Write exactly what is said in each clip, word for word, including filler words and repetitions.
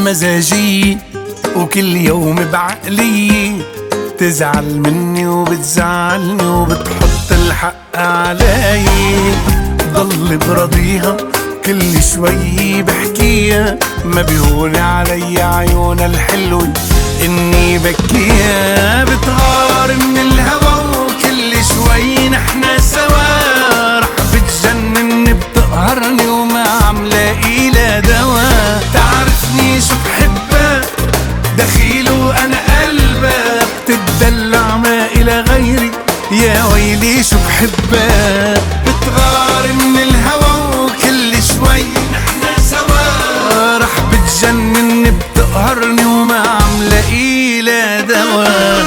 مزاجي وكل يوم بعقلي تزعل مني وبتزعلني وبتحط الحق علي. ضل براضيها كل شوي بحكيها، ما بيهون علي عيونها الحلوة اني بكيها. بتغار من الهوى وكل شوي نحنا سوا، رح بتجنني بتقهرني وما عم لاقي لها دوا. تعرفني شو بحبها دخيل وانا قلبها، بتدلع ما الى غيري يا ويلي شو بحبها. بتغار من الهوى وكل شوي نحنا سوا، رح بتجنني بتقهرني وما عم لاقي لها دوا.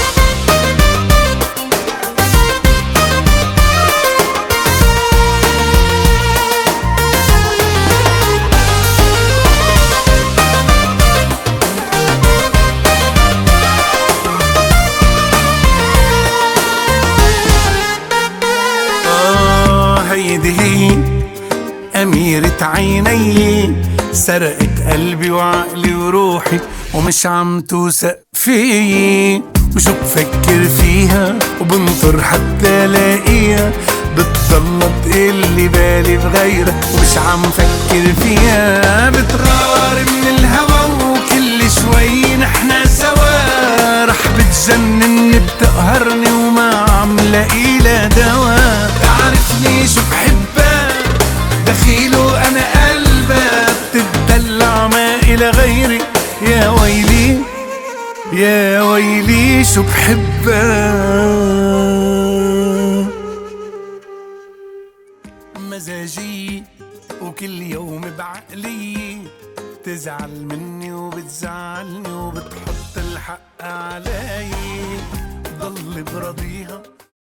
هيدي هي أميرة عيني، سرقت قلبي وعقلي وروحي ومش عم توثق فيي. وشو بفكر فيها وبنطر حتى لاقيها، بتضل تقلي بالي بغيرها ومش عم فكر فيها. بتغار من الهوى وكل شوي نحنا سوا، رح بتجنني بتقهرني وما عم لاقي لها دوا. تعرفني شو بحبها دخيل وانا قلبها، بتدلع ما الى غيري يا ويلي يا ويلي شو بحبها. مزاجي وكل يوم بعقلي تزعل مني وبتزعلني وبتحط الحق علي. ضل براضيها